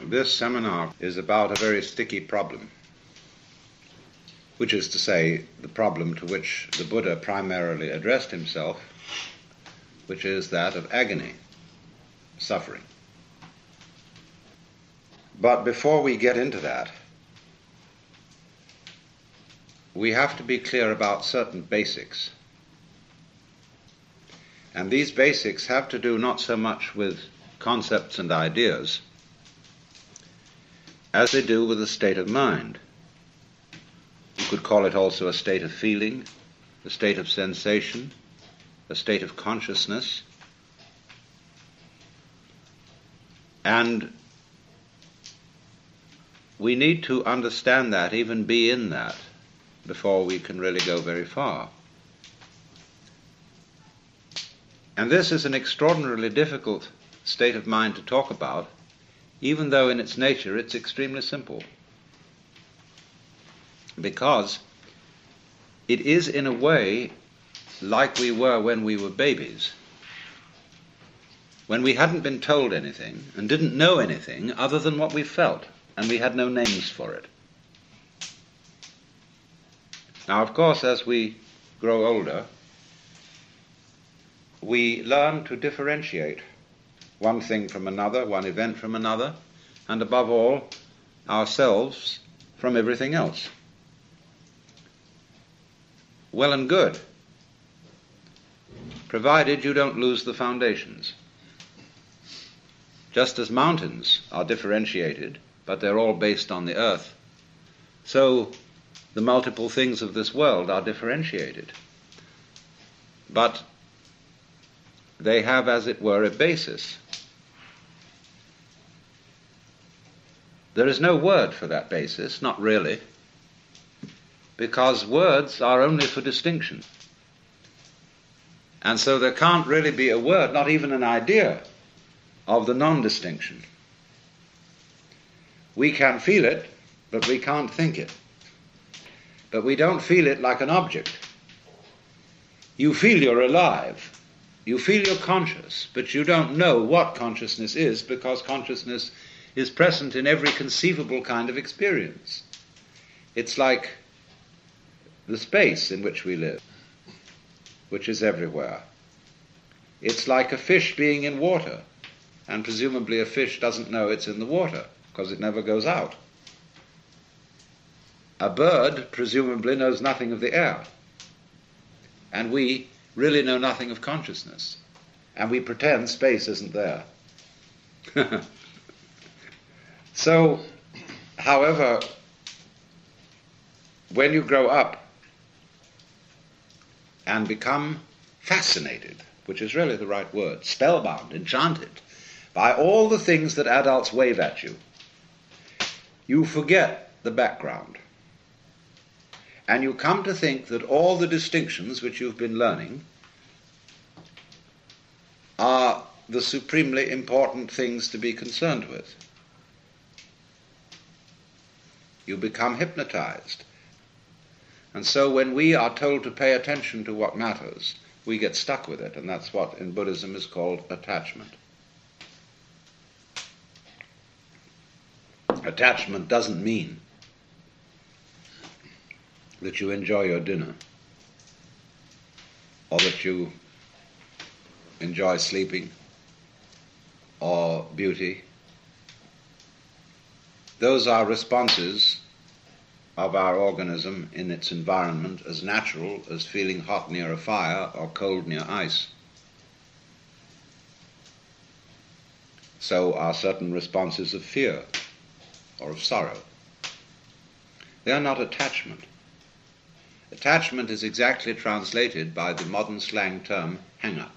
This seminar is about a very sticky problem, which is to say, the problem to which the Buddha primarily addressed himself, which is that of agony, suffering. But before we get into that, we have to be clear about certain basics. And these basics have to do not so much with concepts and ideas as they do with a state of mind. You could call it also a state of feeling, a state of sensation, a state of consciousness. And we need to understand that, even be in that, before we can really go very far. And this is an extraordinarily difficult state of mind to talk about, even though in its nature it's extremely simple. Because it is in a way like we were when we were babies, when we hadn't been told anything and didn't know anything other than what we felt, and we had no names for it. Now, of course, as we grow older, we learn to differentiate one thing from another, one event from another, and above all, ourselves from everything else. Well and good, provided you don't lose the foundations. Just as mountains are differentiated, but they're all based on the earth, so the multiple things of this world are differentiated. But they have, as it were, a basis. There is no word for that basis, not really, because words are only for distinction. And so there can't really be a word, not even an idea, of the non-distinction. We can feel it, but we can't think it. But we don't feel it like an object. You feel you're alive. You feel you're conscious, but you don't know what consciousness is, because consciousness is present in every conceivable kind of experience. It's like the space in which we live, which is everywhere. It's like a fish being in water, and presumably a fish doesn't know it's in the water, because it never goes out. A bird presumably knows nothing of the air, and we really know nothing of consciousness, and we pretend space isn't there. So, however, when you grow up and become fascinated, which is really the right word, spellbound, enchanted, by all the things that adults wave at you, you forget the background. And you come to think that all the distinctions which you've been learning are the supremely important things to be concerned with. You become hypnotized. And so when we are told to pay attention to what matters, we get stuck with it, and that's what in Buddhism is called attachment. Attachment doesn't mean that you enjoy your dinner, or that you enjoy sleeping, or beauty. Those are responses of our organism in its environment, as natural as feeling hot near a fire or cold near ice. So are certain responses of fear or of sorrow. They are not attachment. Attachment is exactly translated by the modern slang term hang-up.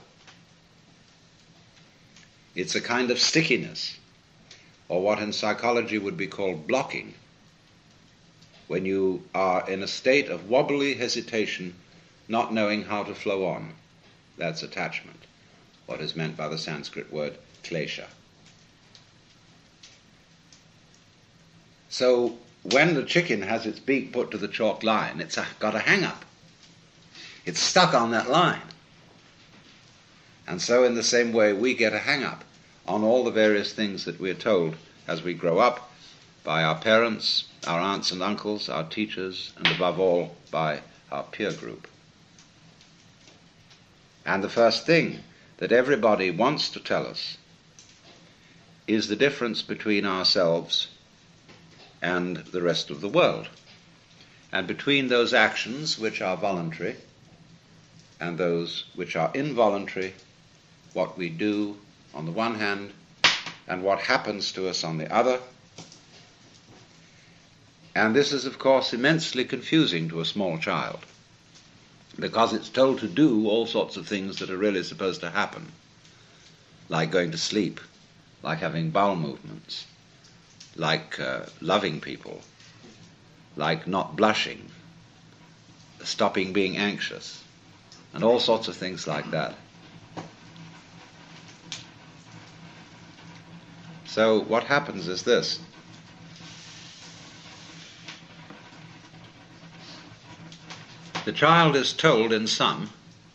It's a kind of stickiness, or what in psychology would be called blocking, when you are in a state of wobbly hesitation, not knowing how to flow on. That's attachment, what is meant by the Sanskrit word klesha. So when the chicken has its beak put to the chalk line, it's got a hang-up. It's stuck on that line. And so in the same way we get a hang-up on all the various things that we're told as we grow up by our parents, our aunts and uncles, our teachers, and above all by our peer group. And the first thing that everybody wants to tell us is the difference between ourselves and the rest of the world, and between those actions which are voluntary and those which are involuntary, what we do on the one hand and what happens to us on the other. And this is, of course, immensely confusing to a small child, because it's told to do all sorts of things that are really supposed to happen, like going to sleep, like having bowel movements, like loving people, like not blushing, stopping being anxious, and all sorts of things like that. So what happens is this. The child is told in sum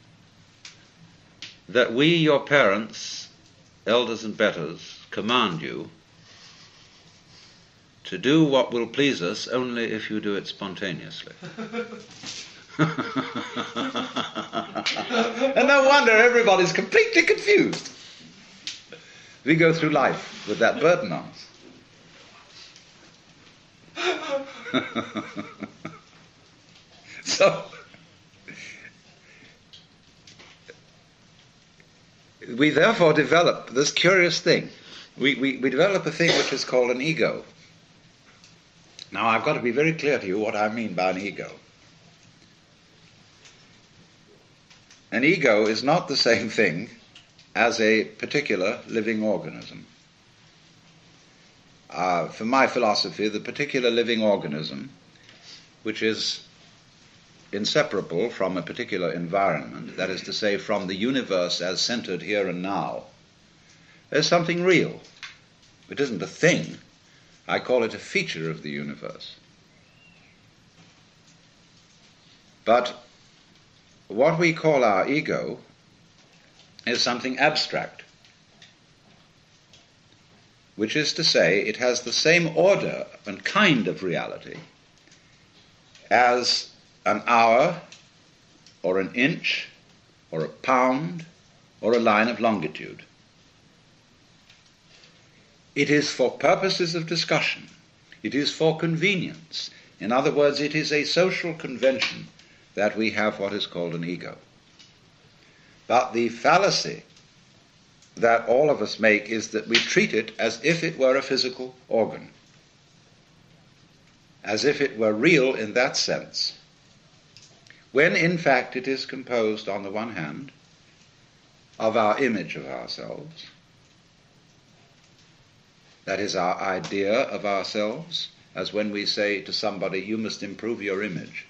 that we, your parents, elders and betters, command you to do what will please us only if you do it spontaneously. And no wonder everybody's completely confused. We go through life with that burden on us. So, we therefore develop this curious thing. We develop a thing which is called an ego. Now, I've got to be very clear to you what I mean by an ego. An ego is not the same thing as a particular living organism. For my philosophy, the particular living organism, which is inseparable from a particular environment, that is to say, from the universe as centered here and now, is something real. It isn't a thing. I call it a feature of the universe. But what we call our ego is something abstract, which is to say, it has the same order and kind of reality as an hour, or an inch, or a pound, or a line of longitude. It is for purposes of discussion. It is for convenience. In other words, it is a social convention that we have what is called an ego. But the fallacy that all of us make is that we treat it as if it were a physical organ, as if it were real in that sense, when in fact it is composed, on the one hand, of our image of ourselves, that is our idea of ourselves, as when we say to somebody, you must improve your image.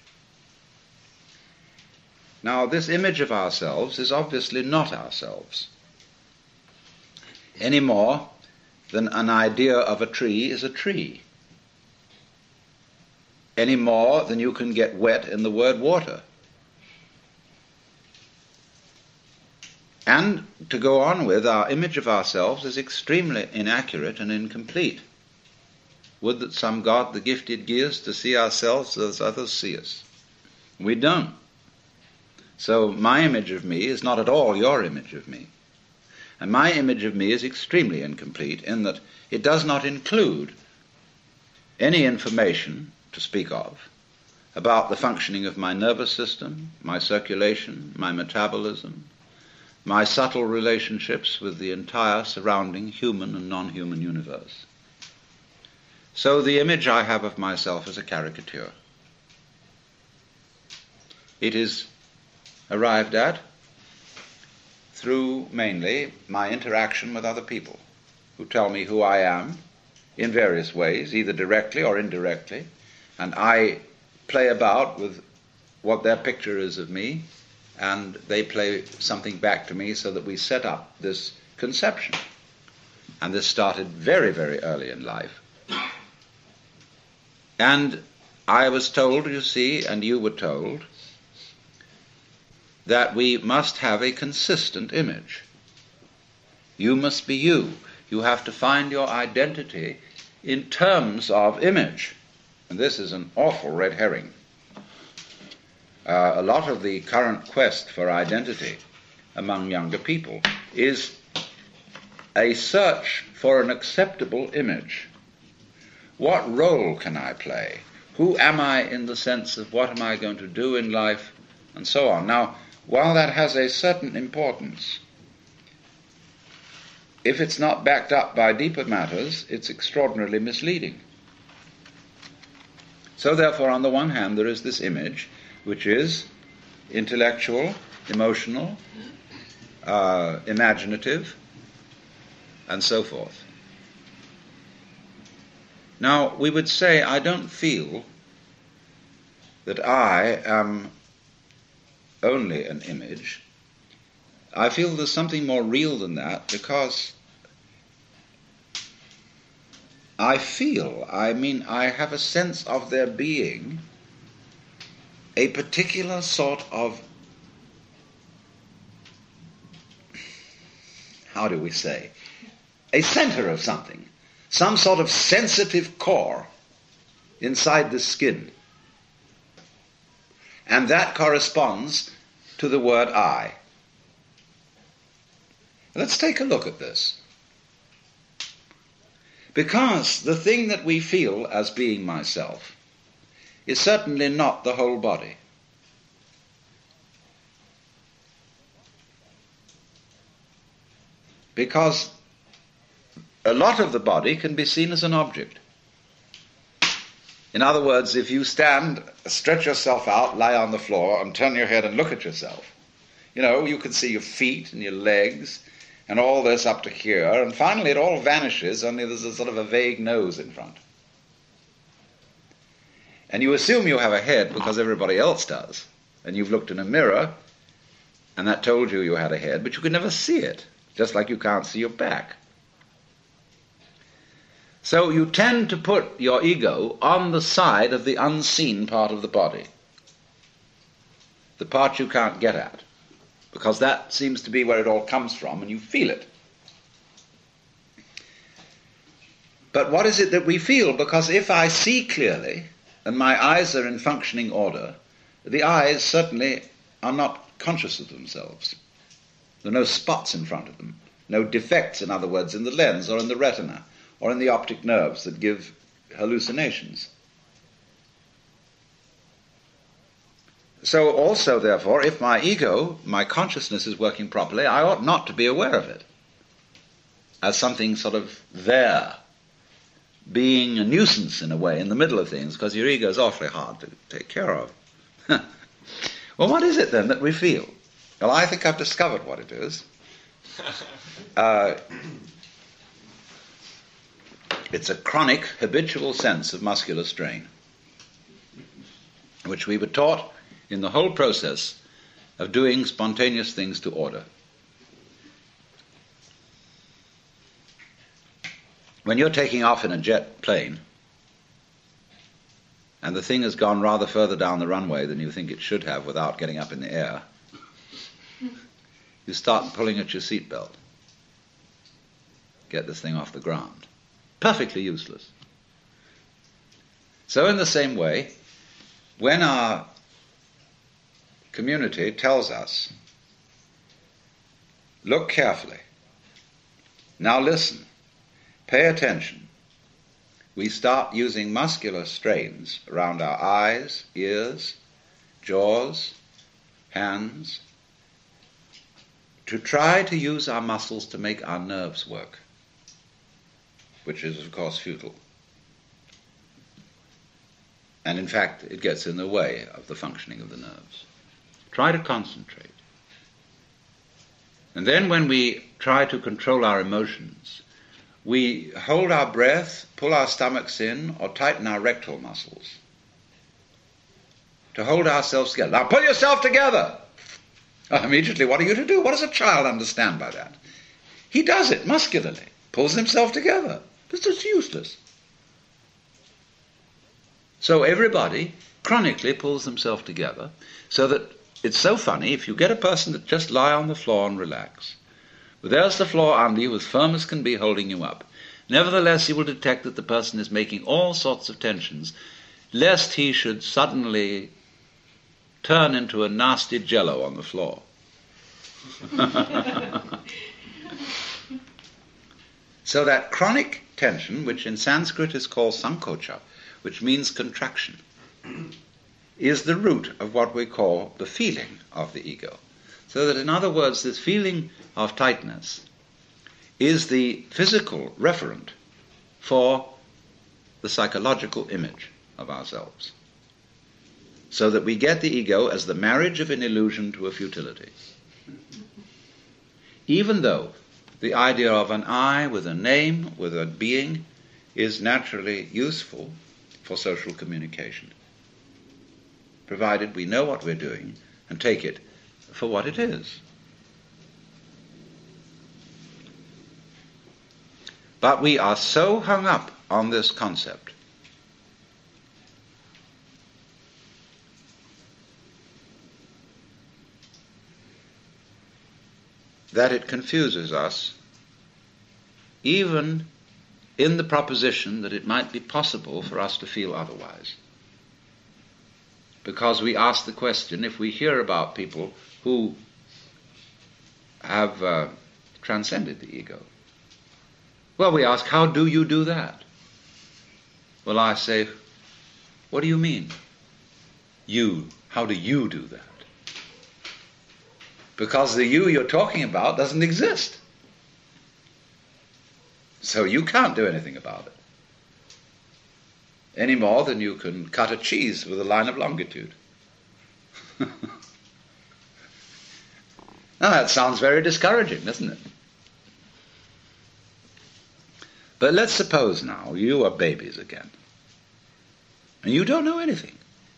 Now, this image of ourselves is obviously not ourselves, any more than an idea of a tree is a tree, any more than you can get wet in the word water. And to go on with, our image of ourselves is extremely inaccurate and incomplete. Would that some God the gifted give us to see ourselves as others see us. We don't. So my image of me is not at all your image of me. And my image of me is extremely incomplete in that it does not include any information to speak of about the functioning of my nervous system, my circulation, my metabolism, my subtle relationships with the entire surrounding human and non-human universe. So the image I have of myself is a caricature. It is arrived at through mainly my interaction with other people who tell me who I am in various ways, either directly or indirectly, and I play about with what their picture is of me, and they play something back to me so that we set up this conception. And this started very, very early in life. And I was told, you see, and you were told, that we must have a consistent image. You must be you. You have to find your identity in terms of image. And this is an awful red herring. A lot of the current quest for identity among younger people is a search for an acceptable image. What role can I play? Who am I in the sense of what am I going to do in life, and so on. Now, while that has a certain importance, if it's not backed up by deeper matters, it's extraordinarily misleading. So therefore, on the one hand, there is this image, which is intellectual, emotional, imaginative, and so forth. Now, we would say, I don't feel that I am only an image. I feel there's something more real than that, because I have a sense of there being a particular sort of, how do we say, a center of something, some sort of sensitive core inside the skin. And that corresponds to the word I. Let's take a look at this. Because the thing that we feel as being myself is certainly not the whole body. Because a lot of the body can be seen as an object. In other words, if you stand, stretch yourself out, lie on the floor, and turn your head and look at yourself, you can see your feet and your legs and all this up to here, and finally it all vanishes, only there's a sort of a vague nose in front. And you assume you have a head because everybody else does, and you've looked in a mirror, and that told you had a head, but you could never see it, just like you can't see your back. So you tend to put your ego on the side of the unseen part of the body, the part you can't get at, because that seems to be where it all comes from, and you feel it. But what is it that we feel? Because if I see clearly, and my eyes are in functioning order, the eyes certainly are not conscious of themselves. There are no spots in front of them, no defects, in other words, in the lens or in the retina, or in the optic nerves that give hallucinations. So also, therefore, if my ego, my consciousness is working properly, I ought not to be aware of it as something sort of there, being a nuisance in a way in the middle of things, because your ego is awfully hard to take care of. Well, what is it then that we feel? Well, I think I've discovered what it is. It's a chronic, habitual sense of muscular strain, which we were taught in the whole process of doing spontaneous things to order. When you're taking off in a jet plane, and the thing has gone rather further down the runway than you think it should have without getting up in the air, you start pulling at your seatbelt. Get this thing off the ground. Perfectly useless. So in the same way, when our community tells us, look carefully, now listen, pay attention, we start using muscular strains around our eyes, ears, jaws, hands, to try to use our muscles to make our nerves work, which is, of course, futile. And in fact, it gets in the way of the functioning of the nerves. Try to concentrate. And then when we try to control our emotions, we hold our breath, pull our stomachs in, or tighten our rectal muscles to hold ourselves together. Now pull yourself together! Immediately, what are you to do? What does a child understand by that? He does it muscularly, pulls himself together. It's just useless. So everybody chronically pulls themselves together, so that it's so funny, if you get a person that just lie on the floor and relax, well, there's the floor under you as firm as can be holding you up. Nevertheless, he will detect that the person is making all sorts of tensions, lest he should suddenly turn into a nasty jello on the floor. So that chronic tension, which in Sanskrit is called sankocha, which means contraction, is the root of what we call the feeling of the ego. So that, in other words, this feeling of tightness is the physical referent for the psychological image of ourselves. So that we get the ego as the marriage of an illusion to a futility. Even though the idea of an I with a name, with a being, is naturally useful for social communication, provided we know what we're doing and take it for what it is. But we are so hung up on this concept that it confuses us, even in the proposition that it might be possible for us to feel otherwise. Because we ask the question, if we hear about people who have transcended the ego, well, we ask, how do you do that? Well, I say, what do you mean? You, how do you do that? Because the you you're talking about doesn't exist. So you can't do anything about it. Any more than you can cut a cheese with a line of longitude. Now that sounds very discouraging, doesn't it? But let's suppose now you are babies again, and you don't know anything.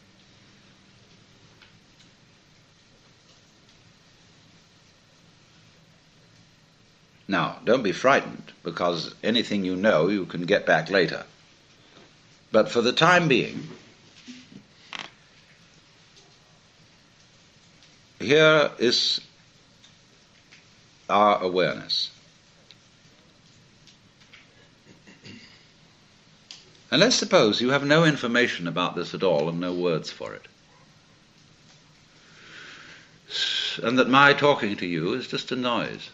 Now, don't be frightened, because anything you know you can get back later. But for the time being, here is our awareness. And let's suppose you have no information about this at all and no words for it. And that my talking to you is just a noise.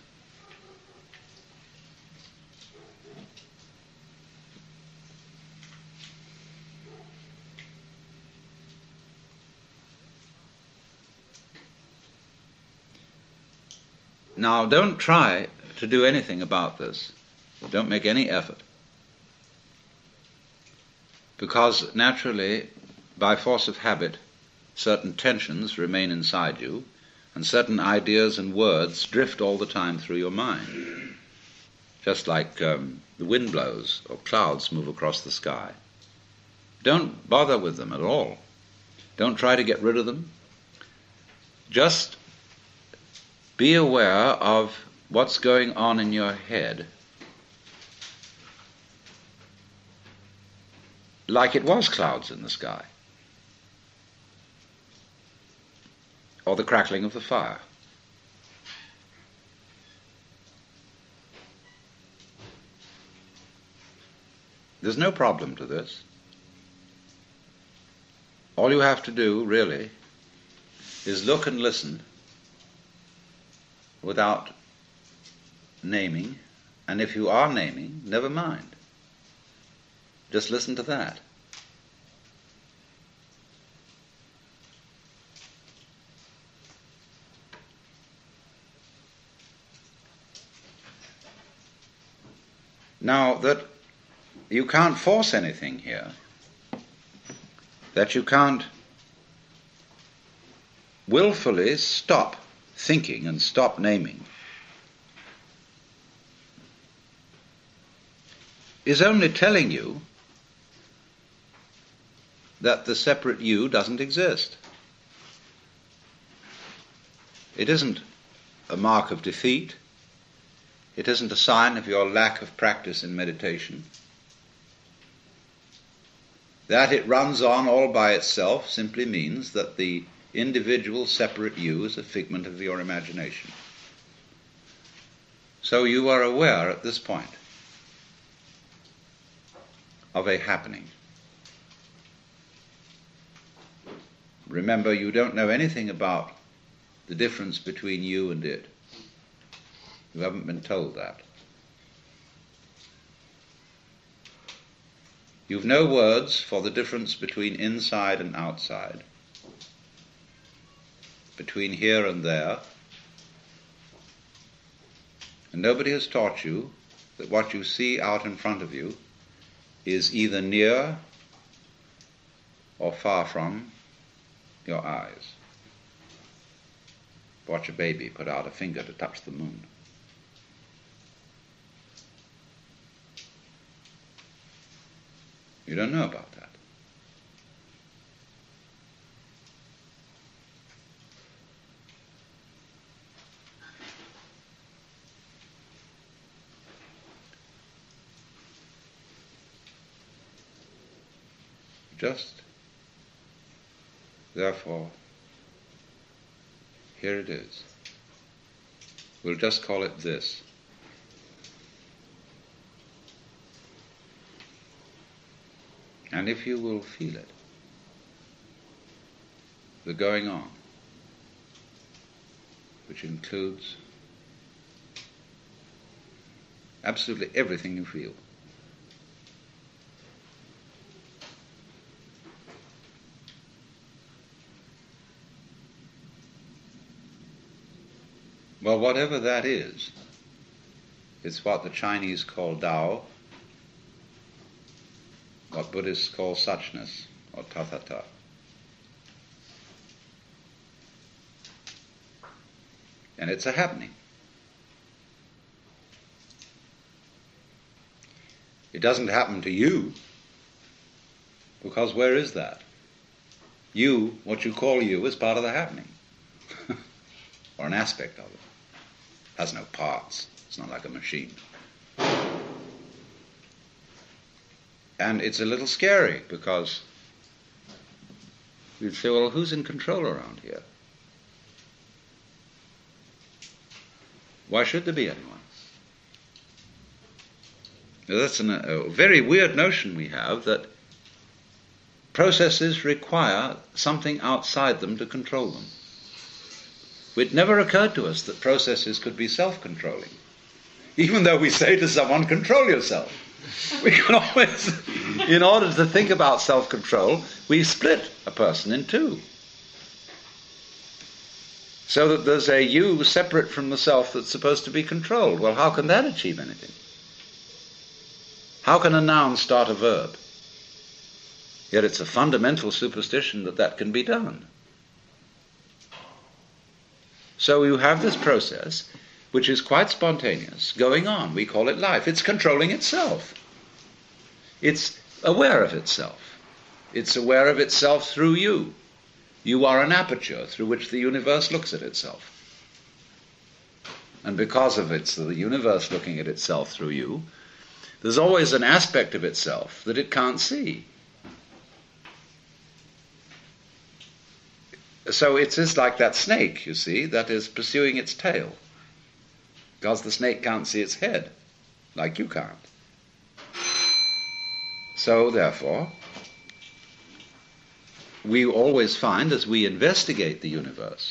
Now, don't try to do anything about this. Don't make any effort. Because naturally, by force of habit, certain tensions remain inside you, and certain ideas and words drift all the time through your mind. Just like the wind blows or clouds move across the sky. Don't bother with them at all. Don't try to get rid of them. Just be aware of what's going on in your head, like it was clouds in the sky, or the crackling of the fire. There's no problem to this. All you have to do, really, is look and listen without naming, and if you are naming, never mind. Just listen to that. Now that you can't force anything here, that you can't willfully stop thinking and stop naming, is only telling you that the separate you doesn't exist. It isn't a mark of defeat. It isn't a sign of your lack of practice in meditation. That it runs on all by itself simply means that the individual separate you is a figment of your imagination. So you are aware at this point of a happening. Remember, you don't know anything about the difference between you and it. You haven't been told that. You've no words for the difference between inside and outside, between here and there, and nobody has taught you that what you see out in front of you is either near or far from your eyes. Watch a baby put out a finger to touch the moon. You don't know about that. Just, therefore, here it is. We'll just call it this. And if you will feel it, the going on, which includes absolutely everything you feel. Well, whatever that is, it's what the Chinese call Tao, what Buddhists call suchness, or tathata. And it's a happening. It doesn't happen to you, because where is that? You, what you call you, is part of the happening, or an aspect of it. It has no parts. It's not like a machine. And it's a little scary, because you'd say, well, who's in control around here? Why should there be anyone? Now, that's a very weird notion we have, that processes require something outside them to control them. It never occurred to us that processes could be self-controlling, even though we say to someone, control yourself. We can always, in order to think about self-control, we split a person in two, so that there's a you separate from the self that's supposed to be controlled. Well, how can that achieve anything? How can a noun start a verb? Yet it's a fundamental superstition that that can be done. So you have this process, which is quite spontaneous, going on. We call it life. It's controlling itself. It's aware of itself. It's aware of itself through you. You are an aperture through which the universe looks at itself. And because of it's the universe looking at itself through you, there's always an aspect of itself that it can't see. So it is like that snake, you see, that is pursuing its tail, because the snake can't see its head, like you can't. So, therefore, we always find, as we investigate the universe,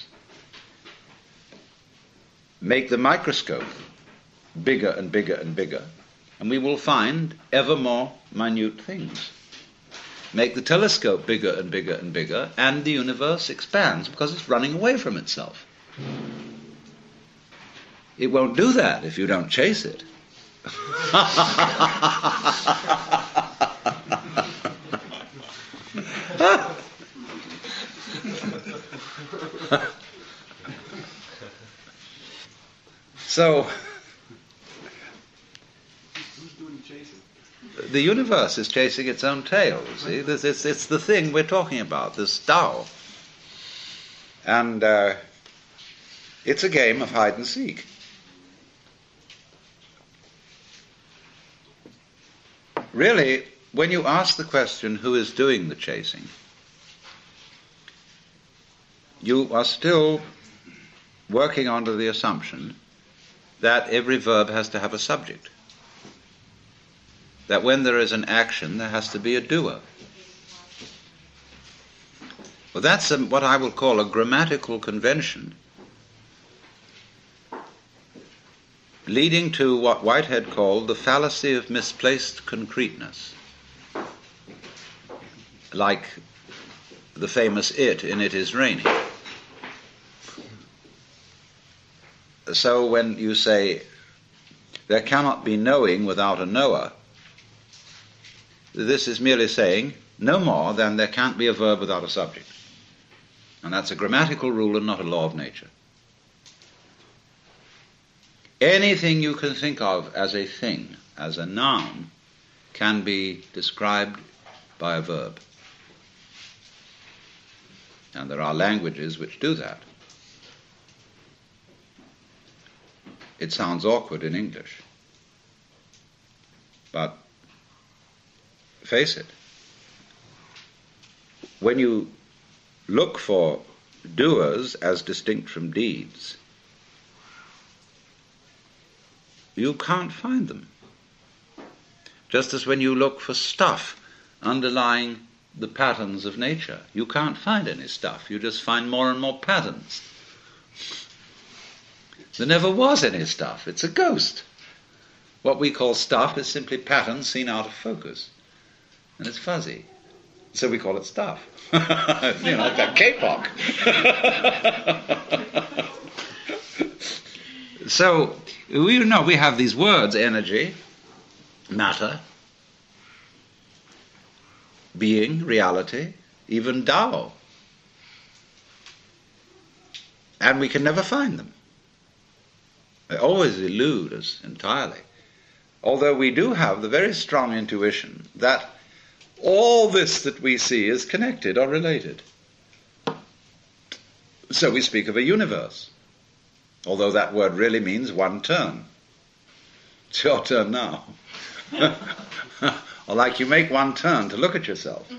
make the microscope bigger and bigger and bigger, and we will find ever more minute things. Make the telescope bigger and bigger and bigger, and the universe expands because it's running away from itself. It won't do that if you don't chase it. So, the universe is chasing its own tail, you see. It's the thing we're talking about, this Tao. And it's a game of hide and seek. Really, when you ask the question, who is doing the chasing, you are still working under the assumption that every verb has to have a subject. that when there is an action, there has to be a doer. Well, that's what I will call a grammatical convention, leading to what Whitehead called the fallacy of misplaced concreteness. Like the famous "it" in "It Is Raining." So when you say, there cannot be knowing without a knower, this is merely saying no more than there can't be a verb without a subject. And that's a grammatical rule and not a law of nature. Anything you can think of as a thing, as a noun, can be described by a verb. And there are languages which do that. It sounds awkward in English. But face it, when you look for doers as distinct from deeds, you can't find them. Just as when you look for stuff underlying the patterns of nature, you can't find any stuff. You just find more and more patterns. There never was any stuff. It's a ghost. What we call stuff is simply patterns seen out of focus. And it's fuzzy. So we call it stuff. Like that K-pop. So, we have these words: energy, matter, being, reality, even Tao. And we can never find them. They always elude us entirely. Although we do have the very strong intuition that all this that we see is connected or related. So we speak of a universe, although that word really means one turn. It's your turn now. Or like you make one turn to look at yourself.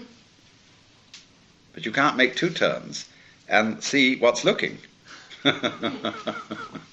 But you can't make two turns and see what's looking.